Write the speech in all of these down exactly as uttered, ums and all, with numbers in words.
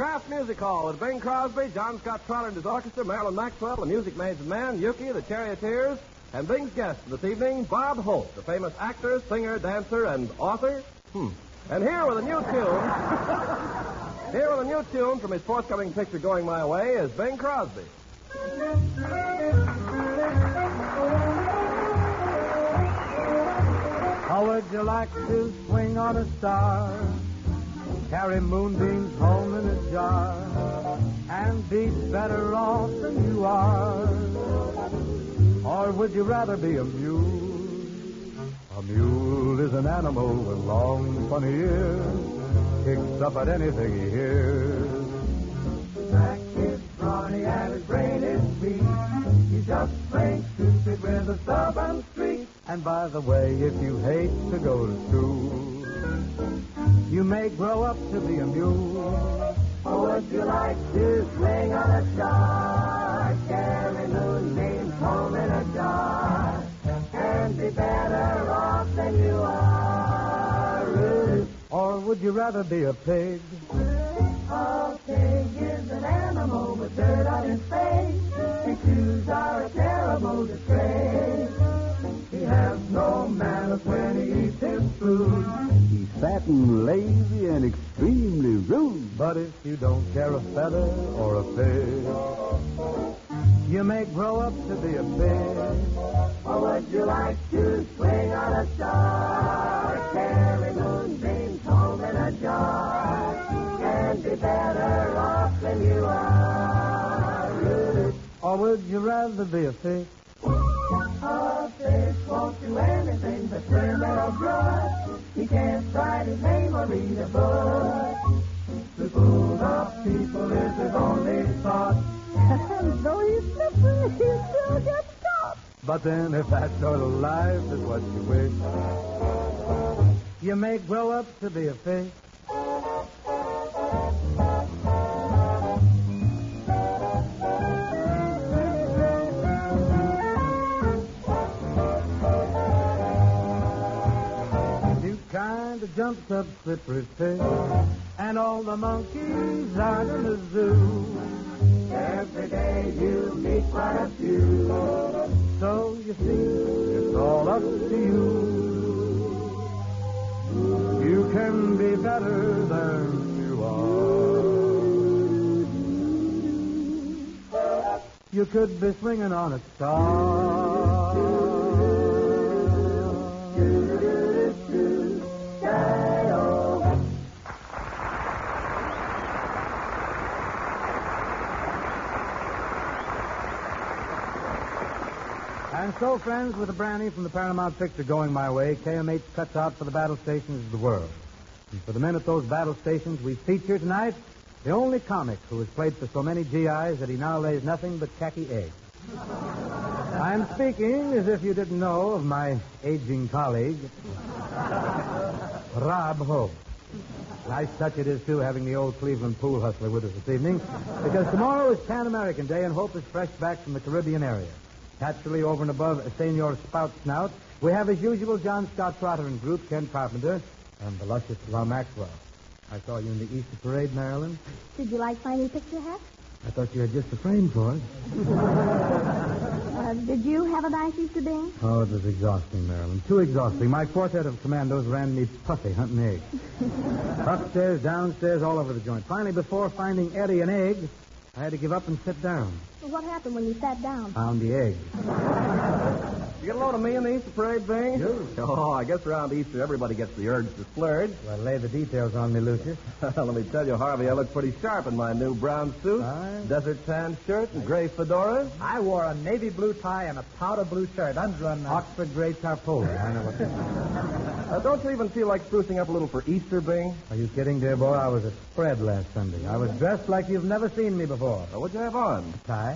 Kraft Music Hall with Bing Crosby, John Scott Trotter and his orchestra, Marilyn Maxwell, the Music Maids and Man, Yuki, the Charioteers, and Bing's guest this evening, Bob Hope, the famous actor, singer, dancer, and author. Hmm. And here with a new tune, here with a new tune from his forthcoming picture, Going My Way, is Bing Crosby. How would you like to swing on a star, carry moonbeams home in a jar, and be better off than you are? Or would you rather be a mule? A mule is an animal with long, funny ears, kicks up at anything he hears. His back is brawny and his brain is weak. He's just plain stupid with a stubborn streak. And by the way, if you hate to go to school, you may grow up to be a mule. Or would you like to swing on a star, carry moonbeams home in a jar, and be better off than you are? Or would you rather be a pig? A pig is an animal with dirt on his face. His shoes are a terrible disgrace. He has no manners when he eats his food. He's fat and lazy and extremely rude. But if you don't care a feather or a pig, you may grow up to be a pig. Or would you like to swing on a star, carry moonbeams home in a jar, and be better off than you are? Or would you rather be a fish? A fish won't do anything but swim in a brook. He can't write his name or read a book. To fool the people is his only thought. And though he's slippery, he still gets caught. But then if that sort of life is what you wish, you may grow up to be a fish. Jumps up slippery fish, and all the monkeys out in the zoo. Every day you meet quite a few. So you see, it's all up to you. You can be better than you are. You could be swinging on a star. And so, friends, with the brandy from the Paramount picture Going My Way, K M H cuts out for the battle stations of the world. And for the men at those battle stations, we feature tonight the only comic who has played for so many G Is that he now lays nothing but khaki eggs. I'm speaking, as if you didn't know, of my aging colleague, Rob Hope. Nice touch it is, too, having the old Cleveland pool hustler with us this evening, because tomorrow is Pan American Day, and Hope is fresh back from the Caribbean area. Naturally, over and above Senor Spout Snout, we have, as usual, John Scott Trotter and group, Ken Carpenter, and the luscious La Maxwell. I saw you in the Easter Parade, Marilyn. Did you like my new picture hat? I thought you had just the frame for it. uh, did you have a nice Easter day? Oh, it was exhausting, Marilyn. Too exhausting. My quartet of commandos ran me puffy hunting eggs. Upstairs, downstairs, all over the joint. Finally, before finding Eddie an egg, I had to give up and sit down. Well, what happened when you sat down? Found the egg. You get a load of me in the Easter Parade, Bing? Sure. Oh, I guess around Easter everybody gets the urge to splurge. Well, lay the details on me, Lucius. Let me tell you, Harvey, I look pretty sharp in my new brown suit, Aye. desert tan shirt, and gray fedora. I wore a navy blue tie and a powder blue shirt under an... Uh... Oxford gray tarpaulin. I know what that is. Uh, don't you even feel like sprucing up a little for Easter, Bing? Are you kidding, dear boy? I was a spread last Sunday. I was dressed like you've never seen me before. Uh, what'd you have on? Tie?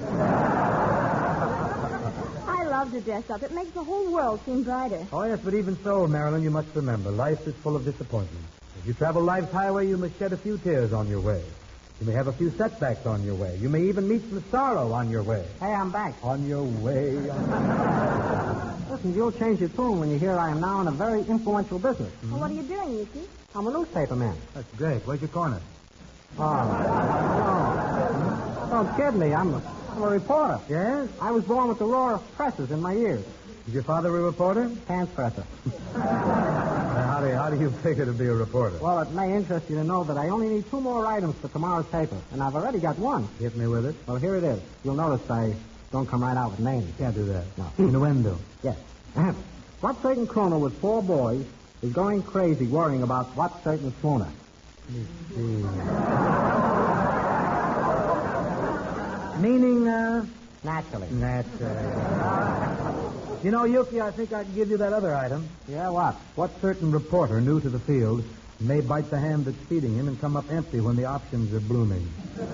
I love to dress up. It makes the whole world seem brighter. Oh, yes, but even so, Marilyn, you must remember, life is full of disappointments. As you travel life's highway, you must shed a few tears on your way. You may have a few setbacks on your way. You may even meet some sorrow on your way. Hey, I'm back. On your way. Listen, you'll change your tune when you hear I am now in a very influential business. Well, what are you doing, Yuki? I'm a newspaper man. That's great. Where's your corner? Oh. No. Don't kid me. I'm a, I'm a reporter. Yes? I was born with the roar of presses in my ears. Is your father a reporter? Pants presser. Uh, how, do you, how do you figure to be a reporter? Well, it may interest you to know that I only need two more items for tomorrow's paper, and I've already got one. Hit me with it. Well, here it is. You'll notice I don't come right out with names. Can't do that. No. Innuendo. Yes. What certain crooner with four boys is going crazy worrying about what certain schooner? Meaning, uh... Naturally. Naturally. You know, Yuki, I think I can give you that other item. Yeah, what? What certain reporter new to the field may bite the hand that's feeding him and come up empty when the options are blooming?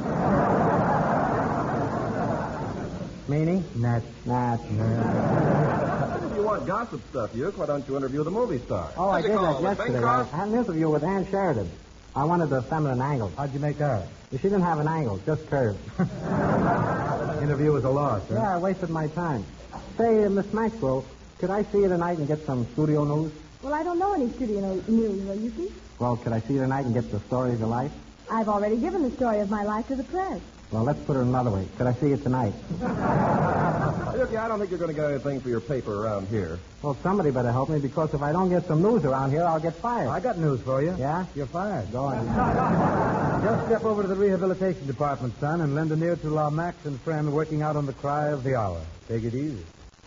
Meaning? Nat. Nat. If you want gossip stuff, Uke, why don't you interview the movie star? Oh, I How's it did going, that Miss yesterday. I Bancroft? had an interview with Ann Sheridan. I wanted the feminine angle. How'd you make her? She didn't have an angle, just curves. Interview was a loss, huh? Yeah, I wasted my time. Say, uh, Miss Maxwell, could I see you tonight and get some studio news? Well, I don't know any studio no- news, will you see? Well, could I see you tonight and get the story of your life? I've already given the story of my life to the press. Well, let's put it another way. Could I see you tonight? Yuki, I don't think you're going to get anything for your paper around here. Well, somebody better help me, because if I don't get some news around here, I'll get fired. I got news for you. Yeah? You're fired. Go on. Just step over to the rehabilitation department, son, and lend an ear to La Max and friend working out on the cry of the hour. Take it easy.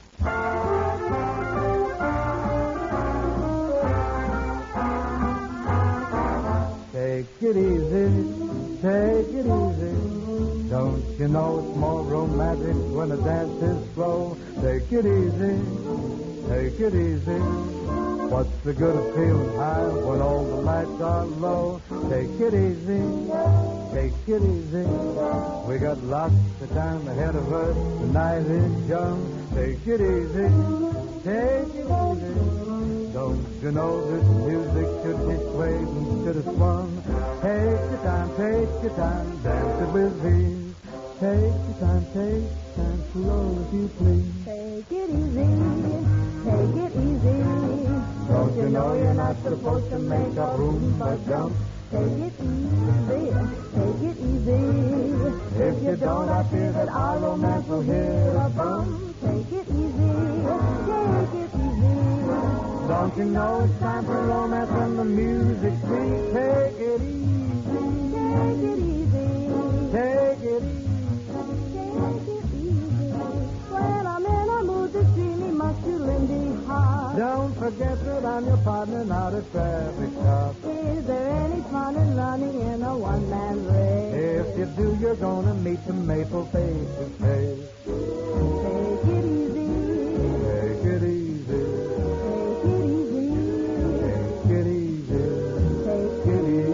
Take it easy, take it easy. Don't you know it's more romantic when a dance is slow? Take it easy, take it easy. What's the good of feeling high when all the lights are low? Take it easy, take it easy. We got lots of time ahead of us. The night is young. Take it easy, take it easy. Don't you know this music should be played instead of swung? Take your time, take your time, dance it with ease. Take your time, take your time, slow if you please. Take it easy, take it easy. Don't you know you're not supposed to make up room for jump? Take it easy, take it easy. If you don't, I fear that our romance will hit a bump. Take it easy, take it easy. Don't you know it's time for romance when the music's sweet? Take it easy, Take it easy, take it easy. take it easy. When I'm in a mood that's really much too lindy hard. Don't forget that I'm your partner, not a traffic cop. Is there any fun in running in a one-man race? If you do, you're gonna meet the maple face to face. Take it easy, Take it easy, take it easy, take it easy, take take it easy.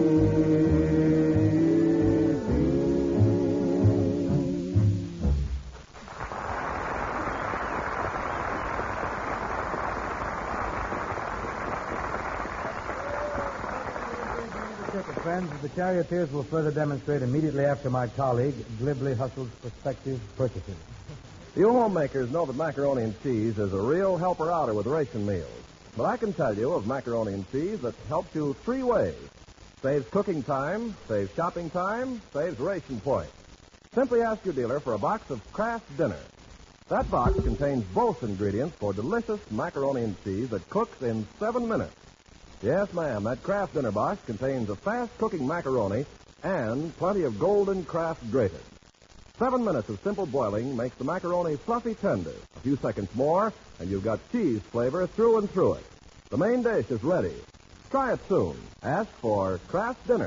Friends, the charioteers will further demonstrate immediately after my colleague glibly hustles prospective purchases. You homemakers know that macaroni and cheese is a real helper-outer with ration meals. But I can tell you of macaroni and cheese that helps you three ways. Saves cooking time, saves shopping time, saves ration points. Simply ask your dealer for a box of Kraft Dinner. That box contains both ingredients for delicious macaroni and cheese that cooks in seven minutes. Yes, ma'am, that Kraft Dinner box contains a fast-cooking macaroni and plenty of golden Kraft grated. Seven minutes of simple boiling makes the macaroni fluffy tender. A few seconds more, and you've got cheese flavor through and through it. The main dish is ready. Try it soon. Ask for Kraft Dinner.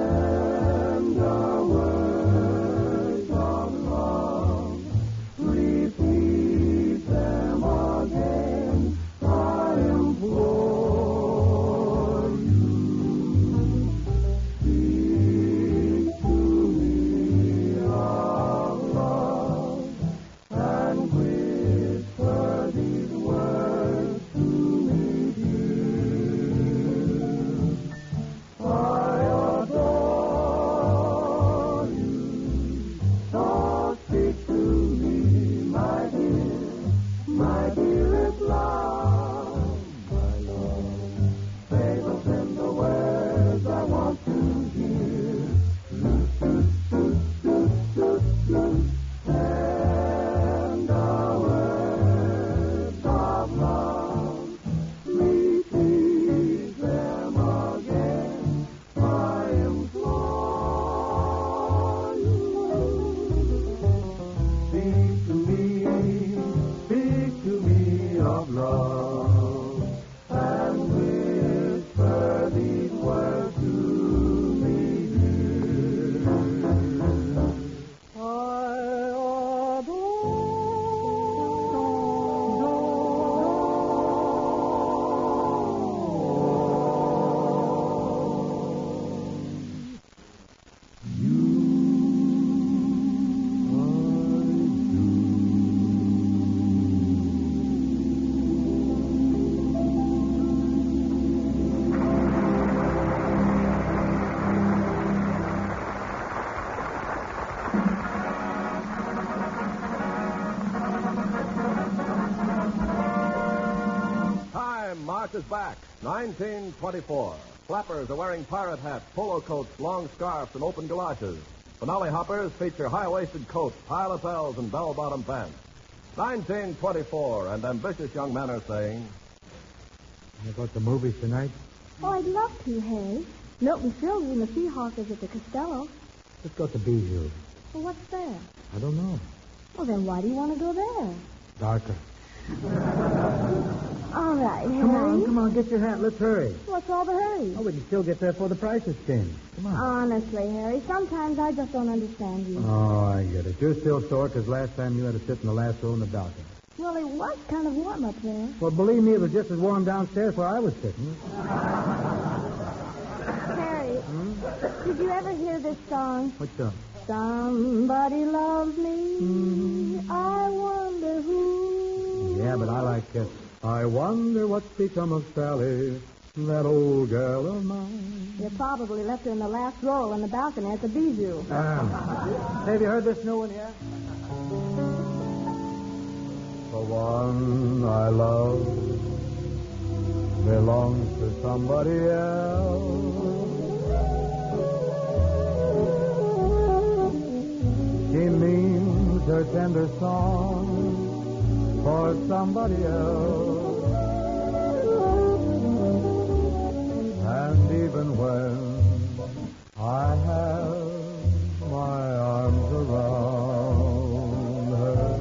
easy. North is back. nineteen twenty-four. Flappers are wearing pirate hats, polo coats, long scarfs, and open galoshes. Finale hoppers feature high-waisted coats, high lapels, and bell-bottom pants. nineteen twenty-four, and ambitious young men are saying, You go to the movies tonight? Oh, I'd love to, Harry. Milton Field and the Seahawkers at the Costello. Let's go to Bijou. Well, what's there? I don't know. Well, then why do you want to go there? Darker. All right, Harry. Come on, come on, get your hat. Let's hurry. What's all the hurry? Oh, we can still get there before the price is changed. Come on. Honestly, Harry, sometimes I just don't understand you. Oh, I get it. You're still sore because last time you had to sit in the last row in the balcony. Well, it was kind of warm up there. Well, believe me, it was just as warm downstairs where I was sitting. Harry, did you ever hear this song? What's up? Somebody loves me. I wonder who. Yeah, but I like it. I wonder what's become of Sally, that old girl of mine. You probably left her in the last row in the balcony at the Bijou. Ah. Have you heard this new one yet? The one I love belongs to somebody else. She means her tender song for somebody else. And even when I have my arms around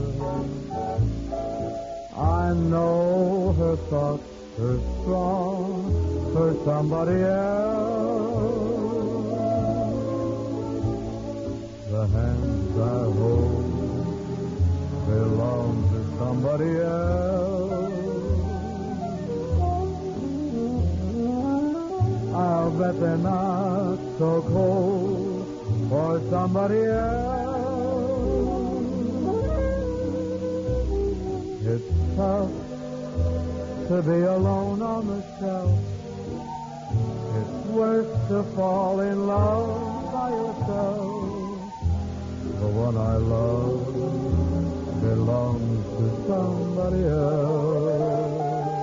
her, I know her thoughts are strong for somebody else. The hands I hold belong to somebody else. I'll bet they're not so cold for somebody else. It's tough to be alone on the shelf. It's worse to fall in love by yourself. The one I love belongs to somebody else.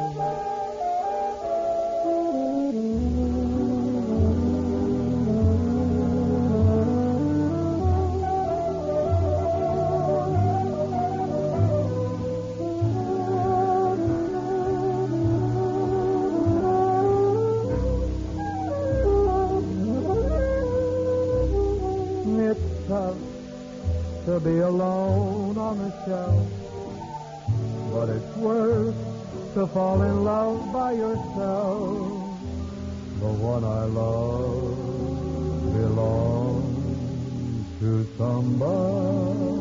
It's tough to be alone on the shelf, but it's worse to fall in love by yourself. The one I love belongs to somebody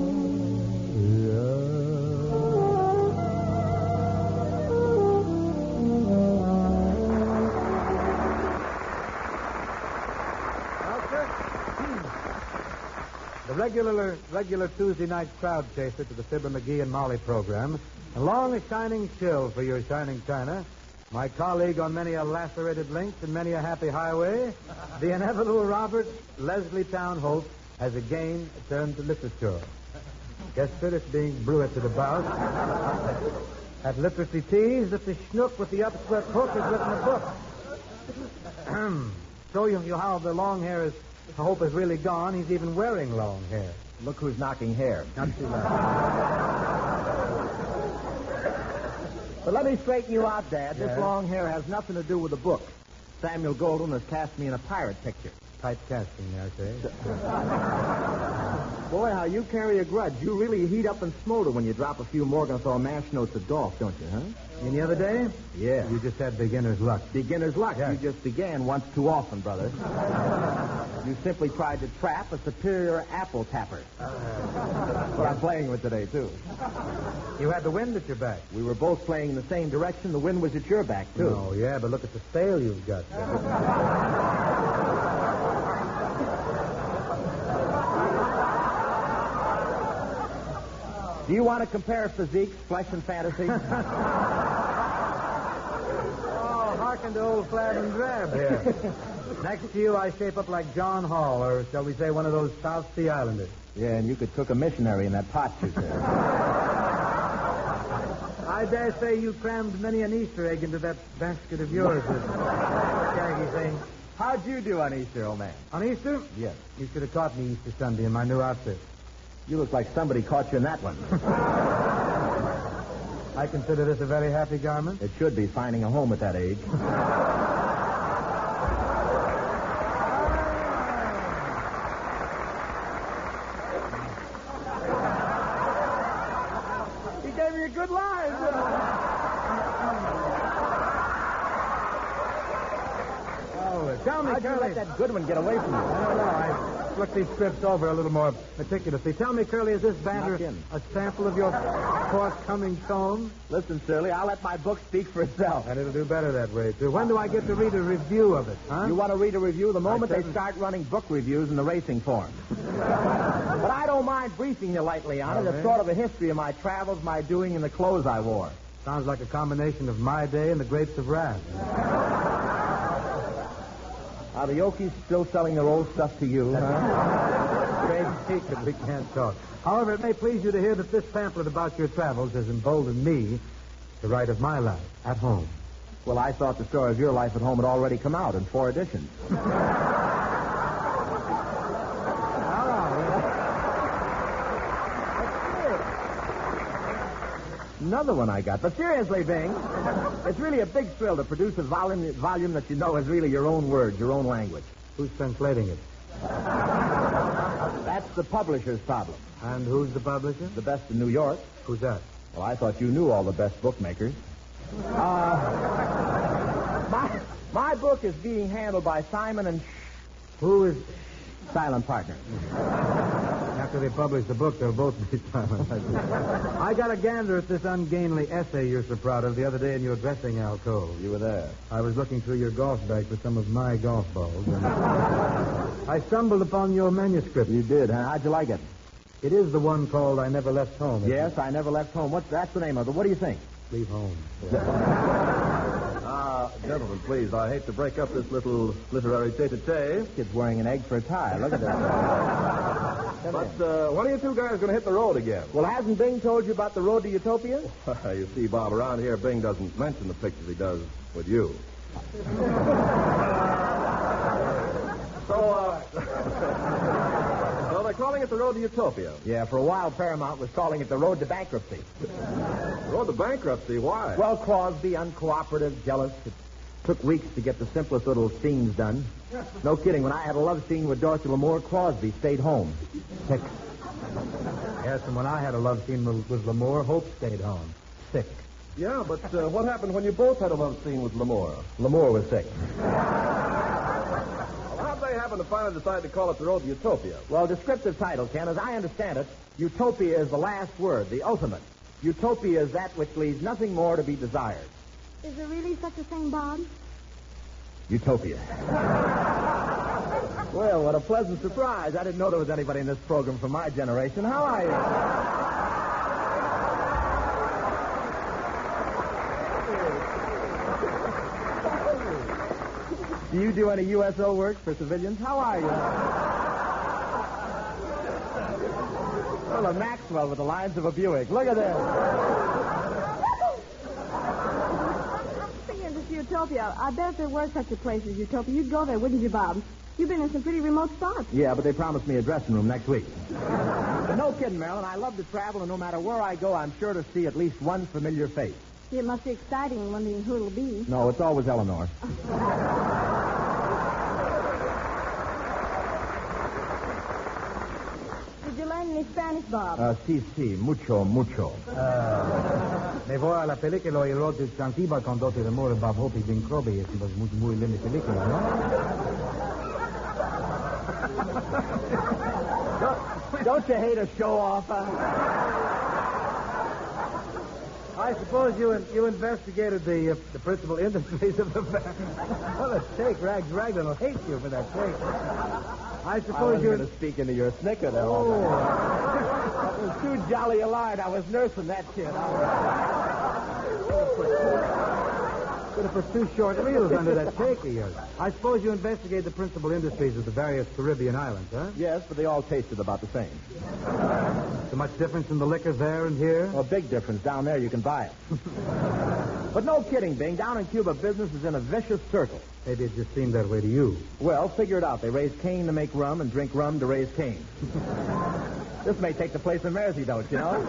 The regular regular Tuesday night crowd chaser to the Fibber McGee and Molly program. And long a shining chill for your shining china. My colleague on many a lacerated link and many a happy highway, the inevitable Robert Leslie Townhope, has again turned to literature. Guess that it's being bruited about. At Literacy Teas, that the schnook with the upswept hook has written a book. Show you, you how the long hair is, hope is really gone. He's even wearing long hair. Look who's knocking hair. Not too bad. But let me straighten you out, Dad. This Yes? long hair has nothing to do with the book. Samuel Goldwyn has cast me in a pirate picture. Typecasting, I say. Boy, how you carry a grudge. You really heat up and smolder when you drop a few Morgenthau mash notes of golf, don't you, huh? Any other day? Yeah. You just had beginner's luck. Beginner's luck. Yes. You just began once too often, brother. You simply tried to trap a superior apple tapper. What I'm playing with today, too. You had the wind at your back. We were both playing in the same direction. The wind was at your back, too. Oh, yeah, but look at the sail you've got there. Do you want to compare physiques, flesh, and fantasy? Oh, hearken to old Flab and Drab here. Next to you, I shape up like John Hall, or shall we say one of those South Sea Islanders. Yeah, and you could cook a missionary in that pot you said. I dare say you crammed many an Easter egg into that basket of yours, this shaggy thing. How'd you do on Easter, old man? On Easter? Yes. You should have caught me Easter Sunday in my new outfit. You look like somebody caught you in that one. I consider this a very happy garment. It should be, finding a home at that age. He gave me a good line. Oh, tell me, How'd you Curly. let that good one get away from you? I don't know. I looked these scripts over a little more meticulously. Tell me, Curly, is this banner Knock in. a sample of your forthcoming tome? Listen, Shirley, I'll let my book speak for itself. And it'll do better that way, too. When do I get to read a review of it, huh? You want to read a review the moment I they said- start running book reviews in the racing form. But I don't mind briefing you lightly on Oh, it. It's man. sort of a history of my travels, my doing, and the clothes I wore. Sounds like a combination of My Day and the Grapes of Wrath. Are the Yokies still selling their old stuff to you, huh? Trade secret, we can't talk. However, it may please you to hear that this pamphlet about your travels has emboldened me to write of my life at home. Well, I thought the story of your life at home had already come out in four editions. Another one I got. But seriously, Bing, it's really a big thrill to produce a volume, volume that you know is really your own words, your own language. Who's translating it? That's the publisher's problem. And who's the publisher? The best in New York. Who's that? Well, I thought you knew all the best bookmakers. Uh, my, my book is being handled by Simon and Who is... Silent Partner. After they publish the book, they'll both be silent. I got a gander at this ungainly essay you're so proud of the other day in your dressing alcove. You were there. I was looking through your golf bag for some of my golf balls. And I stumbled upon your manuscript. You did, huh? How'd you like it? It is the one called I Never Left Home. isn't Yes, I never left home. What's that's the name of it? What do you think? it? Leave home. Ah, gentlemen, please, I hate to break up this little literary tete-a-tete, Kid's wearing an egg for a tie. Look at that. but uh, when are you two guys going to hit the road again? Well, hasn't Bing told you about the road to Utopia? You see, Bob, around here, Bing doesn't mention the pictures he does with you. so, uh... so they're calling it the road to Utopia. Yeah, for a while Paramount was calling it the road to bankruptcy. Road to bankruptcy? Why? Well, Crosby, uncooperative, jealous. It took weeks to get the simplest little scenes done. No kidding. When I had a love scene with Dorothy Lamour, Crosby stayed home. Sick. Yes, and when I had a love scene with, with Lamour, Hope stayed home. Sick. Yeah, but uh, what happened when you both had a love scene with Lamour? Lamour was sick. Well, how'd they happen to finally decide to call it the road to Utopia? Well, descriptive title, Ken, as I understand it, Utopia is the last word, the ultimate. Utopia is that which leaves nothing more to be desired. Is there really such a thing, Bob? Utopia. Well, what a pleasant surprise. I didn't know there was anybody in this program from my generation. How are you? Do you do any U S O work for civilians? How are you? Well, a Maxwell with the lines of a Buick. Look at this. Speaking of this Utopia, I bet if there were such a place as Utopia, you'd go there, wouldn't you, Bob? You've been in some pretty remote spots. Yeah, but they promised me a dressing room next week. But no kidding, Marilyn. I love to travel, and no matter where I go, I'm sure to see at least one familiar face. It must be exciting wondering who it'll be. No, it's always Eleanor. Did you learn any Spanish, Bob? Uh, sí, sí, mucho, mucho. Me voy a la película y el otro Zanzibar con Dorothy Lamour y Bob Hope y Bing Crosby. Es una muy, muy linda película, ¿no? Don't, don't you hate a show-off? Uh? I suppose you you investigated the uh, the principal industries of the family. Well, a steak, Rags Raglan will hate you for that steak. I I suppose was you... going to speak into your snicker there. all Oh. night. It was too jolly a line. I was nursing that kid. I Could have put two short reels under that cake of yours. I suppose you investigate the principal industries of the various Caribbean islands, huh? Yes, but they all tasted about the same. So much difference in the liquors there and here? Well, big difference. Down there, you can buy it. But no kidding, Bing. Down in Cuba, business is in a vicious circle. Maybe it just seemed that way to you. Well, figure it out. They raise cane to make rum and drink rum to raise cane. This may take the place of Mersey, don't you know?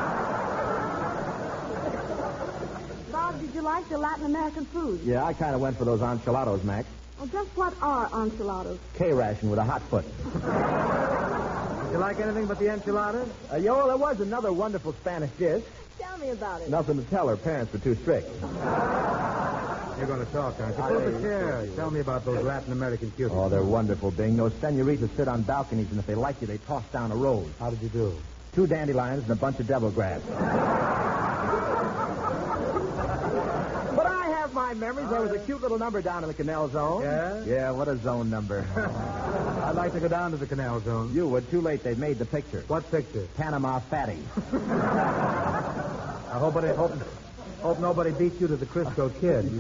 Bob, did you like the Latin American food? Yeah, I kind of went for those enchiladas, Max. Well, just what are enchiladas? K-ration with a hot foot. Did you like anything but the enchiladas? Uh, yo, there was another wonderful Spanish dish. Tell me about it. Nothing to tell. Her parents were too strict. You're going to talk, aren't you? Pull the chair. Tell me about those Latin American cuties. Oh, they're wonderful, Bing. Those senoritas sit on balconies, and if they like you, they toss down a rose. How did you do? Two dandelions and a bunch of devil grass. But I have my memories. There was a cute little number down in the canal zone. Yeah? Yeah, what a zone number. I'd like to go down to the canal zone. You would. Too late. They've made the picture. What picture? Panama Fatty. I hope, it, hope, hope nobody beats you to the Crisco Kid.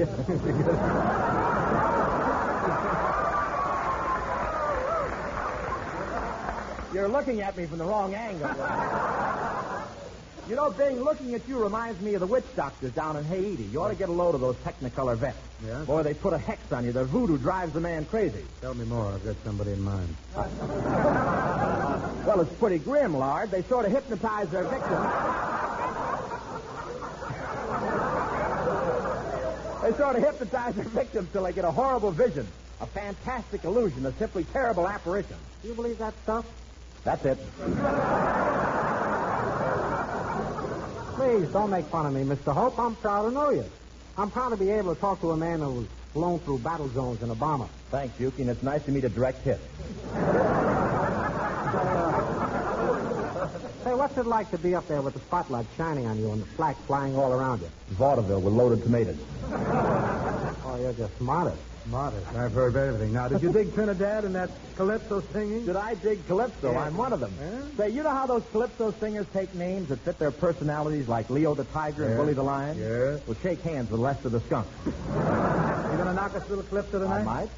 You're looking at me from the wrong angle. You know, Bing, looking at you reminds me of the witch doctors down in Haiti. You ought to get a load of those Technicolor vets. Yeah? Boy, they put a hex on you. Their voodoo drives the man crazy. Tell me more. I've got somebody in mind. Well, it's pretty grim, Lard. They sort of hypnotize their victims. They sort of hypnotize their victims till they get a horrible vision, a fantastic illusion, a simply terrible apparition. Do you believe that stuff? That's it. Please, don't make fun of me, Mister Hope. I'm proud to know you. I'm proud to be able to talk to a man who was flown through battle zones in a bomber. Thanks, Yuki, and it's nice to meet a direct hit. Say, what's it like to be up there with the spotlight shining on you and the flak flying all around you? Vaudeville with loaded tomatoes. Oh, you're just modest. Modest. I've heard everything. Now, did you dig Trinidad and that calypso singing? Did I dig Calypso? Yeah. I'm one of them. Yeah? Say, you know how those Calypso singers take names that fit their personalities like Leo the Tiger and Yeah. Willie the Lion? Yeah. Well, shake hands with Lester the Skunk. You gonna knock us a little calypso tonight? I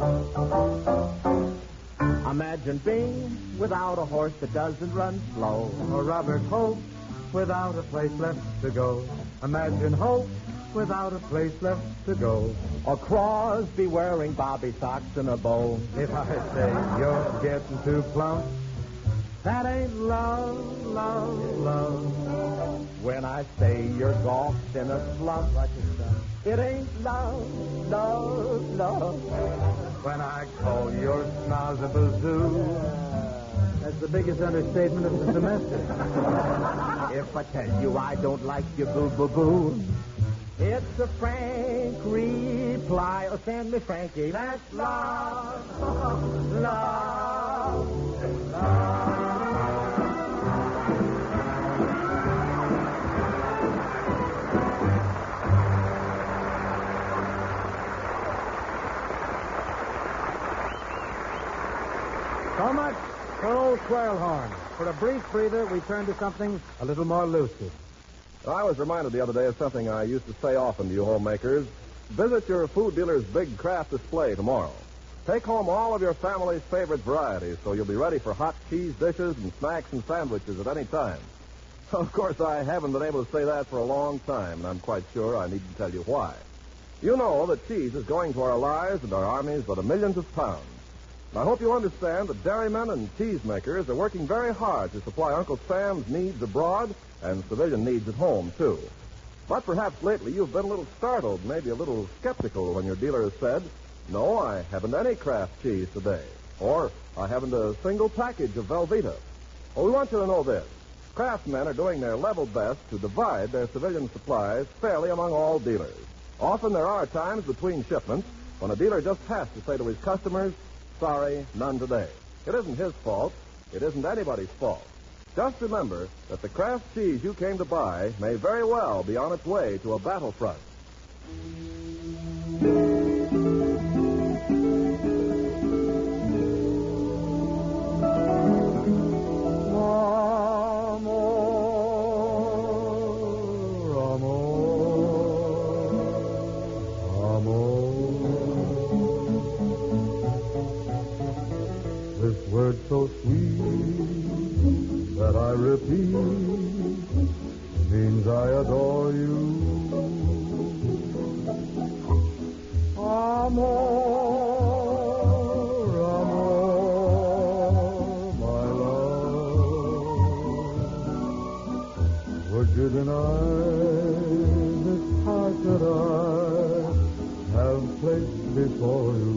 might. Imagine being without a horse that doesn't run slow. Or Robert Hope without a place left to go. Imagine Hope without a place left to go. Or Crosby wearing bobby socks and a bow. If I say you're getting too plump, that ain't love, love, love. When I say you're golfed in a slump, it ain't love, love, love. When I call your schnoz a bazoo, that's the biggest understatement of the semester. If I tell you I don't like your boo-boo-boo, it's a frank reply. Oh, send me Frankie. That's love, love, love. So much for old Squirrelhorn. For a brief breather, we turn to something a little more lucid. I was reminded the other day of something I used to say often to you homemakers. Visit your food dealer's big craft display tomorrow. Take home all of your family's favorite varieties so you'll be ready for hot cheese dishes and snacks and sandwiches at any time. Of course, I haven't been able to say that for a long time, and I'm quite sure I need to tell you why. You know that cheese is going to our lives and our armies by the millions of pounds. I hope you understand that dairymen and cheesemakers are working very hard to supply Uncle Sam's needs abroad and civilian needs at home, too. But perhaps lately you've been a little startled, maybe a little skeptical when your dealer has said, "No, I haven't any Kraft cheese today," or "I haven't a single package of Velveeta." Well, we want you to know this. Kraft men are doing their level best to divide their civilian supplies fairly among all dealers. Often there are times between shipments when a dealer just has to say to his customers, "Sorry, none today." It isn't his fault. It isn't anybody's fault. Just remember that the Kraft cheese you came to buy may very well be on its way to a battlefront. means I adore you. Amor, amor, my love. Would you deny this heart that I have placed before you?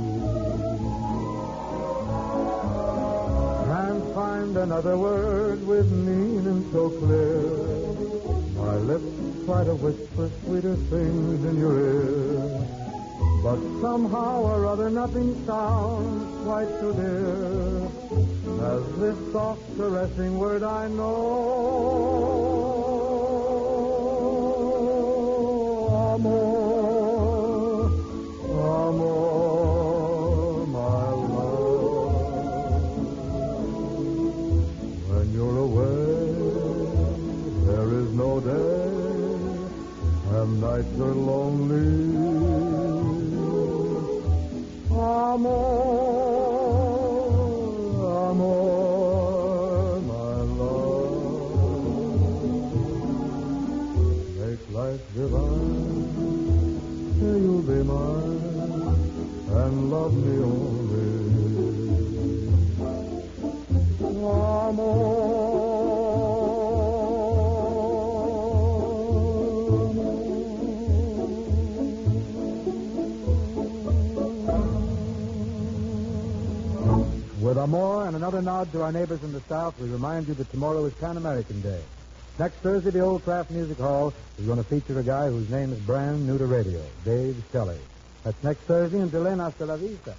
Can't find another word with meaning so clear. My lips try to whisper sweeter things in your ear, but somehow or other nothing sounds quite so dear as this soft caressing word I know. Amor, amor, my love. When you're away, there is no day, and nights are lonely. Amor, amor, my love. Make life divine, say you'll be mine, and love me only. Amor. With Amor and another nod to our neighbors in the South, we remind you that tomorrow is Pan American Day. Next Thursday, the Old Kraft Music Hall is going to feature a guy whose name is brand new to radio, Dave Shelley. That's next Thursday. Until then, hasta la vista.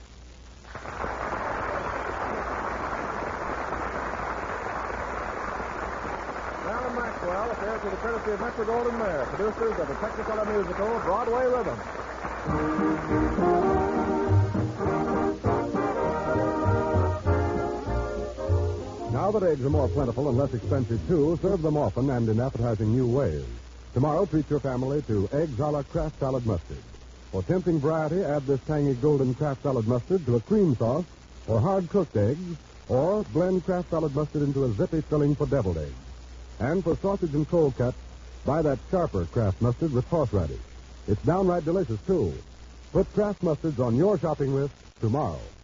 Alan Maxwell appears with the courtesy of Metro Goldwyn Mayer, producers of the Technicolor musical Broadway Rhythm. Now that eggs are more plentiful and less expensive, too, serve them often and in appetizing new ways. Tomorrow, treat your family to eggs a la Kraft Salad Mustard. For tempting variety, add this tangy golden Kraft Salad Mustard to a cream sauce or hard-cooked eggs, or blend Kraft Salad Mustard into a zippy filling for deviled eggs. And for sausage and cold cuts, buy that sharper Kraft Mustard with horseradish. It's downright delicious, too. Put Kraft Mustards on your shopping list tomorrow.